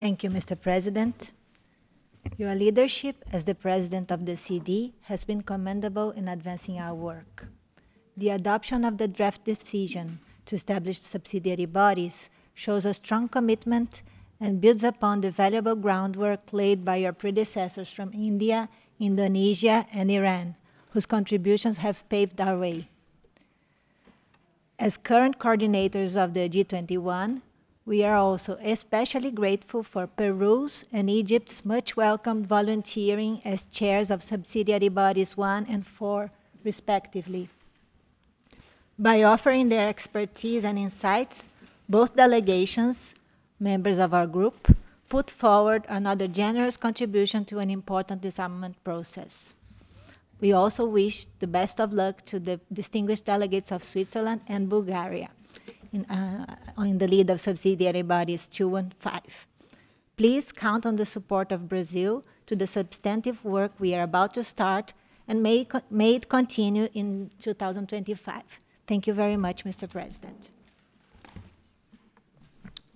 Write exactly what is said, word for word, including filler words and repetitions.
Thank you, Mister President. Your leadership as the President of the C D has been commendable in advancing our work. The adoption of the draft decision to establish subsidiary bodies shows a strong commitment and builds upon the valuable groundwork laid by your predecessors from India, Indonesia, and Iran, whose contributions have paved our way. As current coordinators of the G twenty-one, we are also especially grateful for Peru's and Egypt's much welcomed volunteering as chairs of subsidiary bodies one and four, respectively. By offering their expertise and insights, both delegations, members of our group, put forward another generous contribution to an important disarmament process. We also wish the best of luck to the distinguished delegates of Switzerland and Bulgaria in, uh, in the lead of subsidiary bodies two and five. Please count on the support of Brazil to the substantive work we are about to start, and may, may it continue in two thousand twenty-five. Thank you very much, Mister President.